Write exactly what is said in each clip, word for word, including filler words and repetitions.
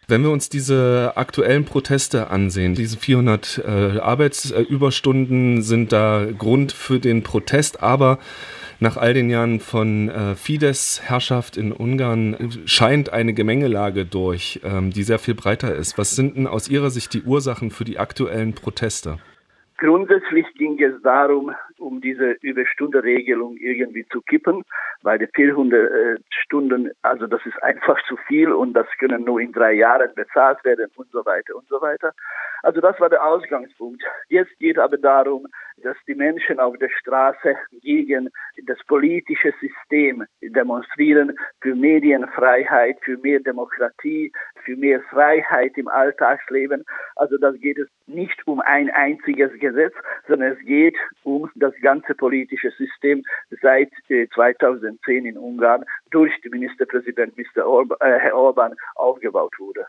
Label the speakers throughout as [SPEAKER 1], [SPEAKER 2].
[SPEAKER 1] Wenn wir uns diese aktuellen Proteste ansehen, diese vierhundert äh, Arbeitsüberstunden sind da Grund für den Protest, aber nach all den Jahren von äh, Fidesz-Herrschaft in Ungarn scheint eine Gemengelage durch, ähm, die sehr viel breiter ist. Was sind denn aus Ihrer Sicht die Ursachen für die aktuellen Proteste?
[SPEAKER 2] Grundsätzlich ging es darum, um diese Überstundenregelung irgendwie zu kippen, weil die vierhundert Stunden, also das ist einfach zu viel und das können nur in drei Jahren bezahlt werden und so weiter und so weiter. Also das war der Ausgangspunkt. Jetzt geht aber darum, dass die Menschen auf der Straße gegen das politische System demonstrieren, für Medienfreiheit, für mehr Demokratie, für mehr Freiheit im Alltagsleben. Also das geht es nicht um ein einziges Gesetz, sondern es geht um das ganze politische System seit äh, zweitausendzehn in Ungarn durch den Ministerpräsident Mister Orban, äh, Herr Orban aufgebaut wurde.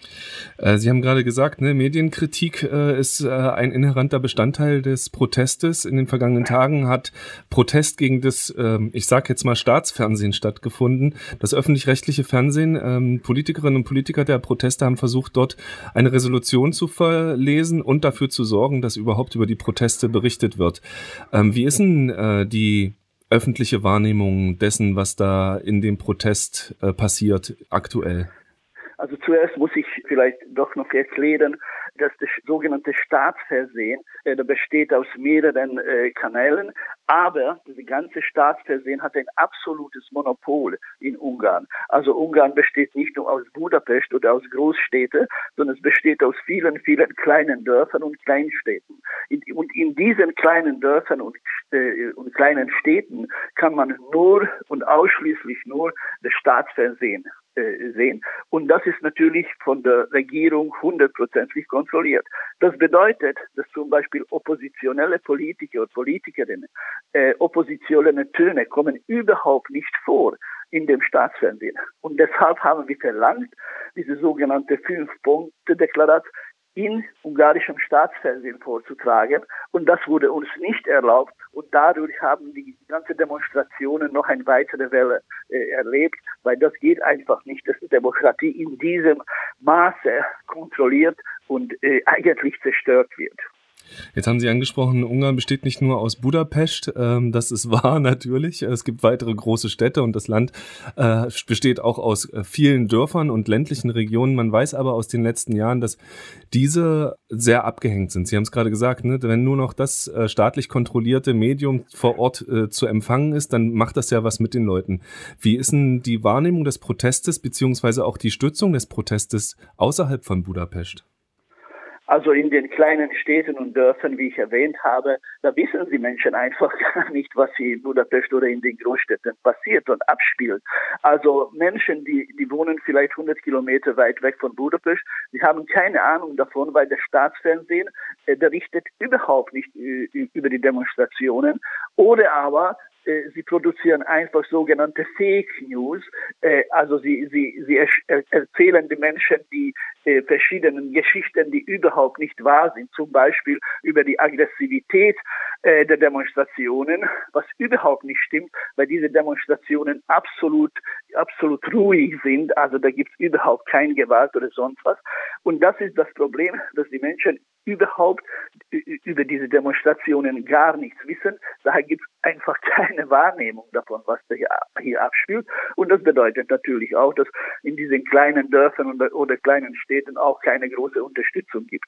[SPEAKER 1] Sie haben gerade gesagt, ne, Medienkritik äh, ist äh, ein inhärenter Bestandteil des Protestes. In den vergangenen Tagen hat Protest gegen das, äh, ich sage jetzt mal, Staatsfernsehen stattgefunden. Das öffentlich-rechtliche Fernsehen, ähm, Politikerinnen und Politiker der Proteste haben versucht, dort eine Resolution zu verlesen und dafür zu sorgen, dass überhaupt über die Proteste berichtet wird. Ähm, wie ist denn äh, die öffentliche Wahrnehmung dessen, was da in dem Protest äh, passiert, aktuell?
[SPEAKER 2] Also zuerst muss ich vielleicht doch noch erklären, dass das sogenannte Staatsfernsehen, äh, das besteht aus mehreren äh, Kanälen, aber das ganze Staatsfernsehen hat ein absolutes Monopol in Ungarn. Also Ungarn besteht nicht nur aus Budapest oder aus Großstädten, sondern es besteht aus vielen, vielen kleinen Dörfern und Kleinstädten. In, und in diesen kleinen Dörfern und, äh, und kleinen Städten kann man nur und ausschließlich nur das Staatsfernsehen sehen. Und das ist natürlich von der Regierung hundertprozentig kontrolliert. Das bedeutet, dass zum Beispiel oppositionelle Politiker und Politikerinnen, äh, oppositionelle Töne kommen überhaupt nicht vor in dem Staatsfernsehen. Und deshalb haben wir verlangt, diese sogenannte Fünf-Punkte-Deklaration in ungarischem Staatsfernsehen vorzutragen. Und das wurde uns nicht erlaubt. Und dadurch haben die ganzen Demonstrationen noch eine weitere Welle äh, erlebt, weil das geht einfach nicht, dass die Demokratie in diesem Maße kontrolliert und äh, eigentlich zerstört wird.
[SPEAKER 1] Jetzt haben Sie angesprochen, Ungarn besteht nicht nur aus Budapest, ähm, das ist wahr natürlich, es gibt weitere große Städte und das Land äh, besteht auch aus äh, vielen Dörfern und ländlichen Regionen. Man weiß aber aus den letzten Jahren, dass diese sehr abgehängt sind. Sie haben es gerade gesagt, ne? Wenn nur noch das äh, staatlich kontrollierte Medium vor Ort äh, zu empfangen ist, dann macht das ja was mit den Leuten. Wie ist denn die Wahrnehmung des Protestes beziehungsweise auch die Stützung des Protestes außerhalb von Budapest?
[SPEAKER 2] Also in den kleinen Städten und Dörfern, wie ich erwähnt habe, da wissen die Menschen einfach gar nicht, was hier in Budapest oder in den Großstädten passiert und abspielt. Also Menschen, die, die wohnen vielleicht hundert Kilometer weit weg von Budapest, die haben keine Ahnung davon, weil das Staatsfernsehen äh, berichtet überhaupt nicht äh, über die Demonstrationen. Oder aber sie produzieren einfach sogenannte Fake News, also sie, sie, sie erzählen den Menschen die verschiedenen Geschichten, die überhaupt nicht wahr sind, zum Beispiel über die Aggressivität der Demonstrationen, was überhaupt nicht stimmt, weil diese Demonstrationen absolut, absolut ruhig sind, also da gibt es überhaupt keine Gewalt oder sonst was. Und das ist das Problem, dass die Menschen überhaupt über diese Demonstrationen gar nichts wissen. Daher gibt es einfach keine Wahrnehmung davon, was da hier, hier abspielt. Und das bedeutet natürlich auch, dass in diesen kleinen Dörfern oder, oder kleinen Städten auch keine große Unterstützung gibt.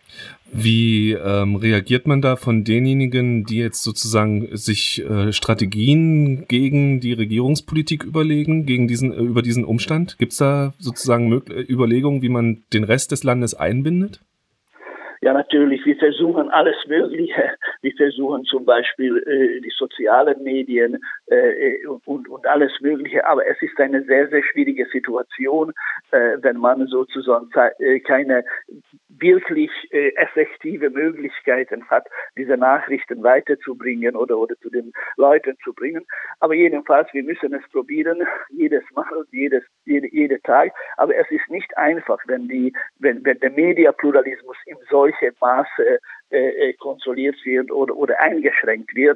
[SPEAKER 1] Wie ähm, reagiert man da von denjenigen, die jetzt sozusagen sich äh, Strategien gegen die Regierungspolitik überlegen, gegen diesen, äh, über diesen Umstand? Gibt es da sozusagen Mög- Überlegungen, wie man den Rest des Landes einbindet?
[SPEAKER 2] Ja, natürlich. Wir versuchen alles Mögliche. Wir versuchen zum Beispiel äh, die sozialen Medien äh, und, und alles Mögliche. Aber es ist eine sehr, sehr schwierige Situation, äh, wenn man sozusagen äh, keine wirklich äh, effektive Möglichkeiten hat, diese Nachrichten weiterzubringen oder, oder zu den Leuten zu bringen. Aber jedenfalls, wir müssen es probieren, jedes Mal, jedes, jede, jede Tag. Aber es ist nicht einfach, wenn die, wenn, wenn der Mediapluralismus in solchem Maße äh, kontrolliert wird oder, oder eingeschränkt wird.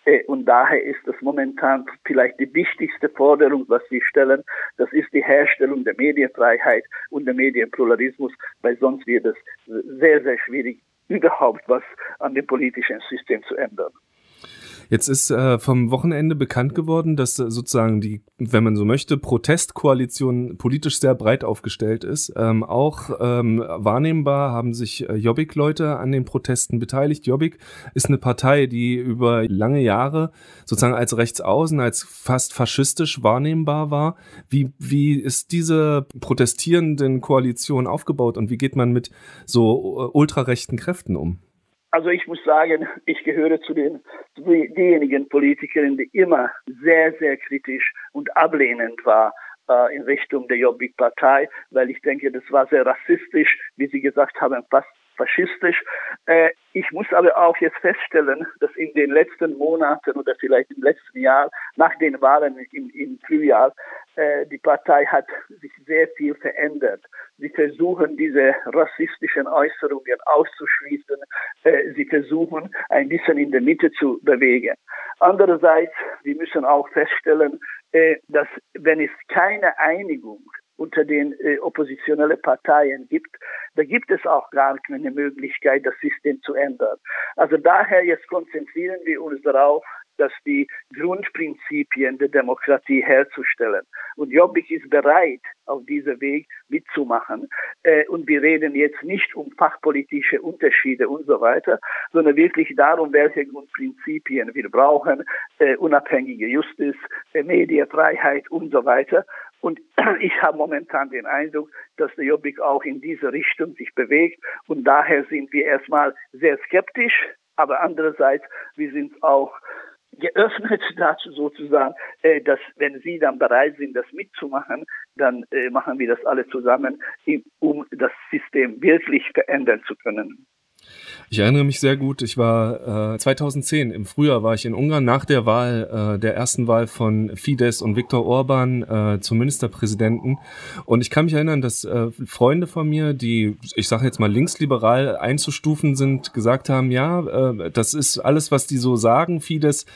[SPEAKER 2] Und daher ist das momentan vielleicht die wichtigste Forderung, was wir stellen. Das ist die Herstellung der Medienfreiheit und der Medienpluralismus, weil sonst wird es sehr, sehr schwierig, überhaupt was an dem politischen System zu ändern.
[SPEAKER 1] Jetzt ist äh, vom Wochenende bekannt geworden, dass äh, sozusagen die, wenn man so möchte, Protestkoalition politisch sehr breit aufgestellt ist. Ähm, auch ähm, wahrnehmbar haben sich äh, Jobbik-Leute an den Protesten beteiligt. Jobbik ist eine Partei, die über lange Jahre sozusagen als rechtsaußen, als fast faschistisch wahrnehmbar war. Wie, wie ist diese protestierenden Koalition aufgebaut und wie geht man mit so äh, ultrarechten Kräften um?
[SPEAKER 2] Also ich muss sagen, ich gehöre zu den zu diejenigen Politikern, die immer sehr, sehr kritisch und ablehnend war äh, in Richtung der Jobbik-Partei, weil ich denke, das war sehr rassistisch, wie Sie gesagt haben, fast faschistisch. Äh, ich muss aber auch jetzt feststellen, dass in den letzten Monaten oder vielleicht im letzten Jahr, nach den Wahlen im, im Frühjahr, äh, die Partei hat sich sehr viel verändert. Sie versuchen, diese rassistischen Äußerungen auszuschließen. Äh, sie versuchen, ein bisschen in der Mitte zu bewegen. Andererseits, wir müssen auch feststellen, äh, dass wenn es keine Einigung unter den äh, oppositionellen Parteien gibt, da gibt es auch gar keine Möglichkeit, das System zu ändern. Also daher jetzt konzentrieren wir uns darauf, dass die Grundprinzipien der Demokratie herzustellen. Und Jobbik ist bereit, auf diesem Weg mitzumachen. Äh, und wir reden jetzt nicht um fachpolitische Unterschiede und so weiter, sondern wirklich darum, welche Grundprinzipien wir brauchen, äh, unabhängige Justiz, äh, Medienfreiheit und so weiter. Und ich habe momentan den Eindruck, dass der Jobbik auch in diese Richtung sich bewegt. Und daher sind wir erstmal sehr skeptisch, aber andererseits, wir sind auch geöffnet dazu sozusagen, äh, dass wenn Sie dann bereit sind, das mitzumachen, dann äh, machen wir das alle zusammen, um das System wirklich verändern zu können.
[SPEAKER 1] Ich erinnere mich sehr gut, ich war äh, zweitausendzehn, im Frühjahr war ich in Ungarn, nach der Wahl, äh, der ersten Wahl von Fidesz und Viktor Orban äh, zum Ministerpräsidenten. Und ich kann mich erinnern, dass äh, Freunde von mir, die, ich sage jetzt mal linksliberal einzustufen sind, gesagt haben, ja, äh, das ist alles, was die so sagen, Fidesz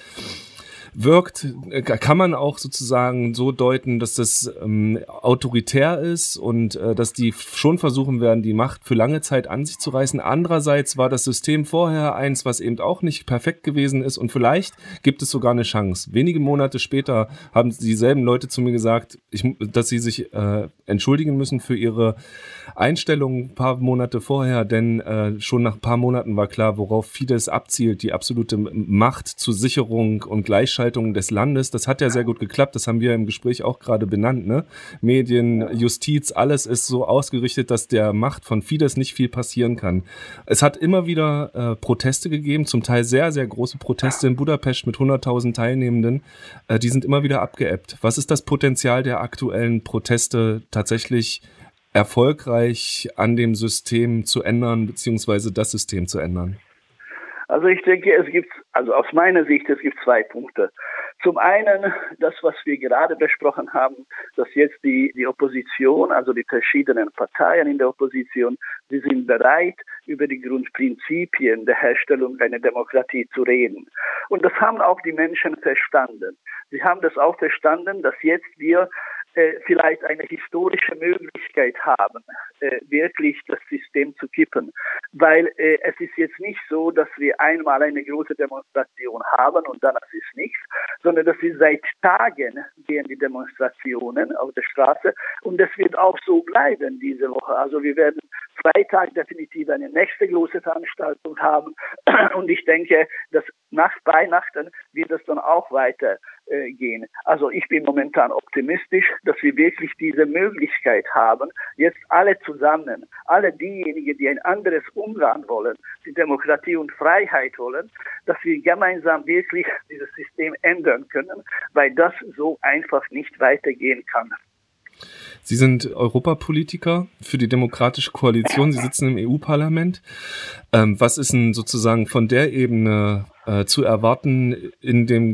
[SPEAKER 1] wirkt, kann man auch sozusagen so deuten, dass das ähm, autoritär ist und äh, dass die schon versuchen werden, die Macht für lange Zeit an sich zu reißen. Andererseits war das System vorher eins, was eben auch nicht perfekt gewesen ist und vielleicht gibt es sogar eine Chance. Wenige Monate später haben dieselben Leute zu mir gesagt, ich, dass sie sich äh, entschuldigen müssen für ihre Einstellung ein paar Monate vorher, denn äh, schon nach ein paar Monaten war klar, worauf Fidesz abzielt, die absolute Macht zur Sicherung und Gleichschaltung des Landes. Das hat ja sehr gut geklappt, das haben wir im Gespräch auch gerade benannt, ne? Medien, Justiz, alles ist so ausgerichtet, dass der Macht von Fidesz nicht viel passieren kann. Es hat immer wieder äh, Proteste gegeben, zum Teil sehr, sehr große Proteste in Budapest mit hunderttausend Teilnehmenden. Äh, die sind immer wieder abgeebbt. Was ist das Potenzial der aktuellen Proteste tatsächlich erfolgreich an dem System zu ändern, beziehungsweise das System zu ändern?
[SPEAKER 2] Also ich denke, es gibt, also aus meiner Sicht, es gibt zwei Punkte. Zum einen, das, was wir gerade besprochen haben, dass jetzt die, die Opposition, also die verschiedenen Parteien in der Opposition, sie sind bereit, über die Grundprinzipien der Herstellung einer Demokratie zu reden. Und das haben auch die Menschen verstanden. Sie haben das auch verstanden, dass jetzt wir äh, vielleicht eine historische Möglichkeit haben, äh, wirklich das System zu kippen. Weil äh, es ist jetzt nicht so, dass wir einmal eine große Demonstration haben und dann ist es nichts, sondern dass wir seit Tagen gehen die Demonstrationen auf der Straße und das wird auch so bleiben diese Woche. Also wir werden Freitag definitiv eine nächste große Veranstaltung haben und ich denke, dass nach Weihnachten wird es dann auch weiter äh, gehen. Also ich bin momentan optimistisch, dass wir wirklich diese Möglichkeit haben, jetzt alle zusammen, alle diejenigen, die ein anderes Umgang wollen, die Demokratie und Freiheit wollen, dass wir gemeinsam wirklich dieses System ändern können, weil das so einfach nicht weitergehen kann.
[SPEAKER 1] Sie sind Europapolitiker für die Demokratische Koalition. Sie sitzen im E U-Parlament. Ähm, was ist denn sozusagen von der Ebene äh, zu erwarten in dem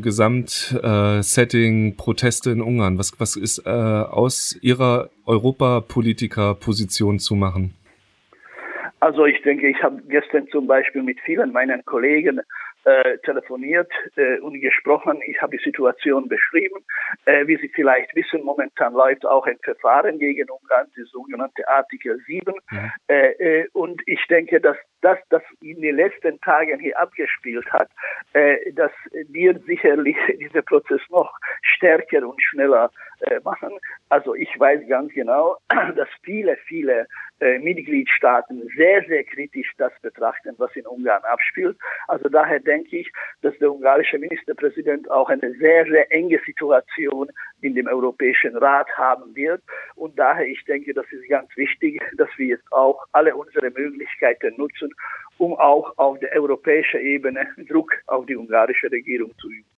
[SPEAKER 1] Gesamtsetting äh, Proteste in Ungarn? Was, was ist äh, aus Ihrer Europapolitiker-Position zu machen?
[SPEAKER 2] Also ich denke, ich habe gestern zum Beispiel mit vielen meinen Kollegen äh, telefoniert äh, und gesprochen. Ich habe die Situation beschrieben. Äh, wie Sie vielleicht wissen, momentan läuft auch ein Verfahren gegen Ungarn, die sogenannte Artikel sieben. Mhm. Äh, äh, und ich denke, dass das, das in den letzten Tagen hier abgespielt hat, äh, das wird sicherlich dieser Prozess noch stärker und schneller äh, machen. Also ich weiß ganz genau, dass viele, viele äh, Mitgliedstaaten sehr, sehr kritisch das betrachten, was in Ungarn abspielt. Also daher denke ich, dass der ungarische Ministerpräsident auch eine sehr, sehr enge Situation in dem Europäischen Rat haben wird. Und daher, ich denke, das ist ganz wichtig, dass wir jetzt auch alle unsere Möglichkeiten nutzen, um auch auf der europäischen Ebene Druck auf die ungarische Regierung zu üben.